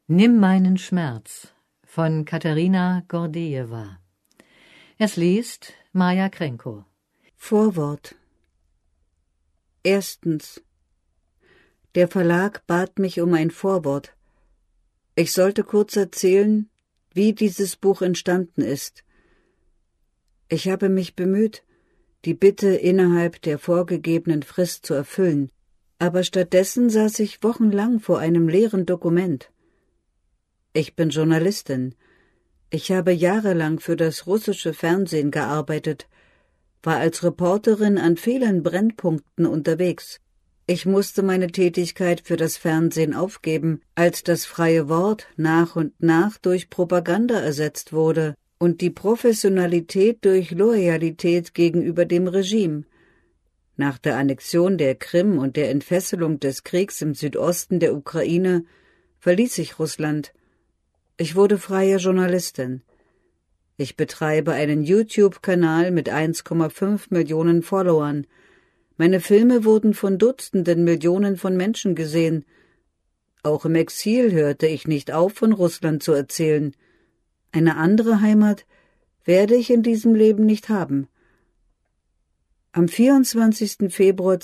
Nimm meinen Schmerz von Katharina Gordejewa. Es liest Maja Krenko. Vorwort. Erstens. Der Verlag bat mich um ein Vorwort. Ich sollte kurz erzählen, wie dieses Buch entstanden ist. Ich habe mich bemüht, die Bitte innerhalb der vorgegebenen Frist zu erfüllen, aber stattdessen saß ich wochenlang vor einem leeren Dokument. Ich bin Journalistin. Ich habe jahrelang für das russische Fernsehen gearbeitet, war als Reporterin an vielen Brennpunkten unterwegs. Ich musste meine Tätigkeit für das Fernsehen aufgeben, als das freie Wort nach und nach durch Propaganda ersetzt wurde und die Professionalität durch Loyalität gegenüber dem Regime. Nach der Annexion der Krim und der Entfesselung des Kriegs im Südosten der Ukraine verließ ich Russland. Ich wurde freie Journalistin. Ich betreibe einen YouTube-Kanal mit 1,5 Millionen Followern. Meine Filme wurden von Dutzenden Millionen von Menschen gesehen. Auch im Exil hörte ich nicht auf, von Russland zu erzählen. Eine andere Heimat werde ich in diesem Leben nicht haben. Am 24. Februar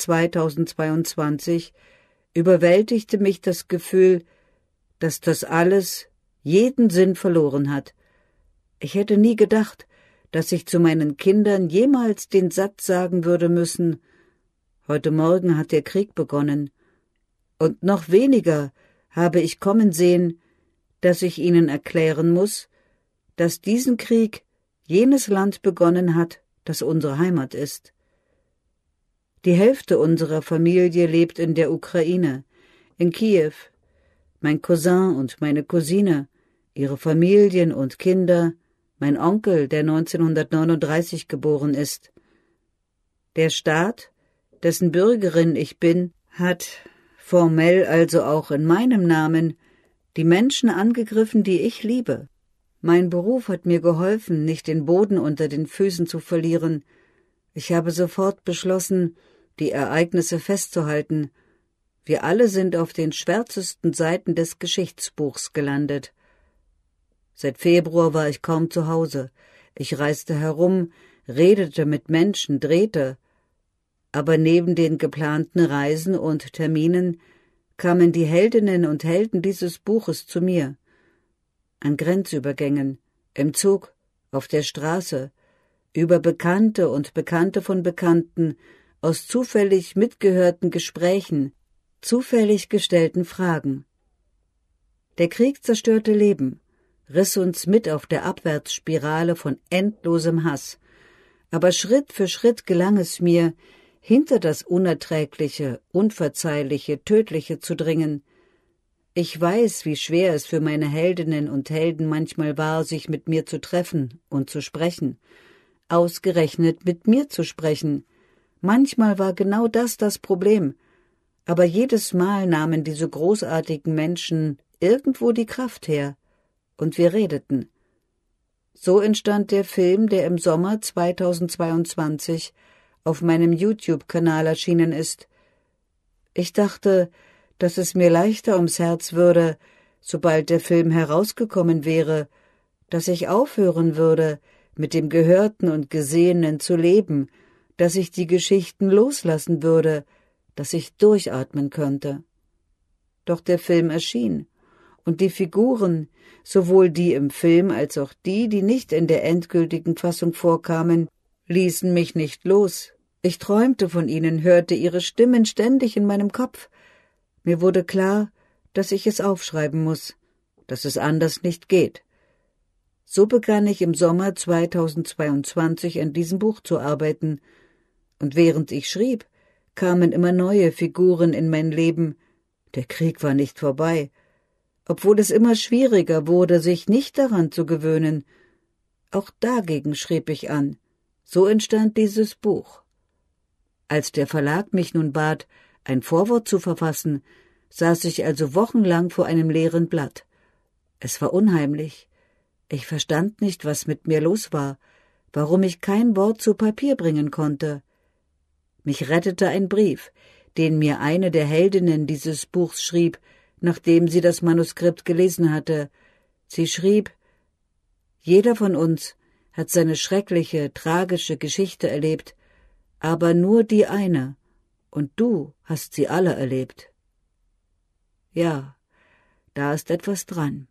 2022 überwältigte mich das Gefühl, dass das alles jeden Sinn verloren hat. Ich hätte nie gedacht, dass ich zu meinen Kindern jemals den Satz sagen würde müssen: Heute Morgen hat der Krieg begonnen. Und noch weniger habe ich kommen sehen, dass ich ihnen erklären muss, dass diesen Krieg jenes Land begonnen hat, das unsere Heimat ist. Die Hälfte unserer Familie lebt in der Ukraine, in Kiew. Mein Cousin und meine Cousine, ihre Familien und Kinder, mein Onkel, der 1939 geboren ist. Der Staat, dessen Bürgerin ich bin, hat, formell also auch in meinem Namen, die Menschen angegriffen, die ich liebe. Mein Beruf hat mir geholfen, nicht den Boden unter den Füßen zu verlieren. Ich habe sofort beschlossen, die Ereignisse festzuhalten. Wir alle sind auf den schwärzesten Seiten des Geschichtsbuchs gelandet. Seit Februar war ich kaum zu Hause. Ich reiste herum, redete mit Menschen, drehte. Aber neben den geplanten Reisen und Terminen kamen die Heldinnen und Helden dieses Buches zu mir. An Grenzübergängen, im Zug, auf der Straße, über Bekannte und Bekannte von Bekannten, aus zufällig mitgehörten Gesprächen, zufällig gestellten Fragen. Der Krieg zerstörte Leben, riss uns mit auf der Abwärtsspirale von endlosem Hass. Aber Schritt für Schritt gelang es mir, hinter das Unerträgliche, Unverzeihliche, Tödliche zu dringen. Ich weiß, wie schwer es für meine Heldinnen und Helden manchmal war, sich mit mir zu treffen und zu sprechen. Ausgerechnet mit mir zu sprechen. Manchmal war genau das Problem. Aber jedes Mal nahmen diese großartigen Menschen irgendwo die Kraft her. Und wir redeten. So entstand der Film, der im Sommer 2022 auf meinem YouTube-Kanal erschienen ist. Ich dachte, dass es mir leichter ums Herz würde, sobald der Film herausgekommen wäre, dass ich aufhören würde, mit dem Gehörten und Gesehenen zu leben, dass ich die Geschichten loslassen würde, dass ich durchatmen könnte. Doch der Film erschien, und die Figuren, sowohl die im Film als auch die nicht in der endgültigen Fassung vorkamen, ließen mich nicht los. Ich träumte von ihnen, hörte ihre Stimmen ständig in meinem Kopf. Mir wurde klar, dass ich es aufschreiben muss, dass es anders nicht geht. So begann ich im Sommer 2022 an diesem Buch zu arbeiten. Und während ich schrieb, kamen immer neue Figuren in mein Leben. Der Krieg war nicht vorbei. Obwohl es immer schwieriger wurde, sich nicht daran zu gewöhnen. Auch dagegen schrieb ich an. So entstand dieses Buch. Als der Verlag mich nun bat, ein Vorwort zu verfassen, saß ich also wochenlang vor einem leeren Blatt. Es war unheimlich. Ich verstand nicht, was mit mir los war, warum ich kein Wort zu Papier bringen konnte. Mich rettete ein Brief, den mir eine der Heldinnen dieses Buchs schrieb, nachdem sie das Manuskript gelesen hatte. Sie schrieb: »Jeder von uns hat seine schreckliche, tragische Geschichte erlebt, aber nur die eine, und du hast sie alle erlebt.« Ja, da ist etwas dran.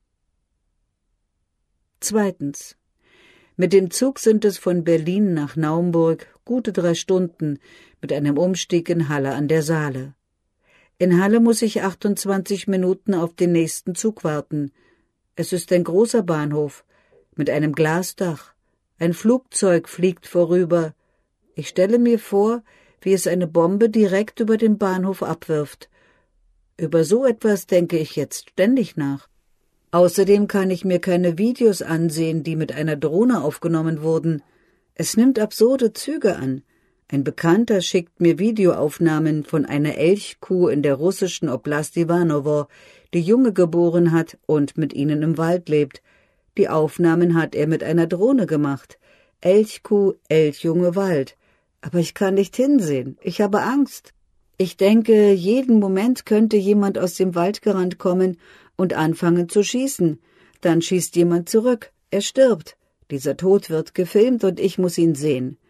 2. Mit dem Zug sind es von Berlin nach Naumburg gute 3 Stunden mit einem Umstieg in Halle an der Saale. In Halle muss ich 28 Minuten auf den nächsten Zug warten. Es ist ein großer Bahnhof mit einem Glasdach. Ein Flugzeug fliegt vorüber. Ich stelle mir vor, wie es eine Bombe direkt über den Bahnhof abwirft. Über so etwas denke ich jetzt ständig nach. Außerdem kann ich mir keine Videos ansehen, die mit einer Drohne aufgenommen wurden. Es nimmt absurde Züge an. Ein Bekannter schickt mir Videoaufnahmen von einer Elchkuh in der russischen Oblast Ivanowo, die Junge geboren hat und mit ihnen im Wald lebt. Die Aufnahmen hat er mit einer Drohne gemacht. Elchkuh, Elchjunge, Wald. Aber ich kann nicht hinsehen. Ich habe Angst. Ich denke, jeden Moment könnte jemand aus dem Wald gerannt kommen und anfangen zu schießen. Dann schießt jemand zurück. Er stirbt. Dieser Tod wird gefilmt und ich muss ihn sehen.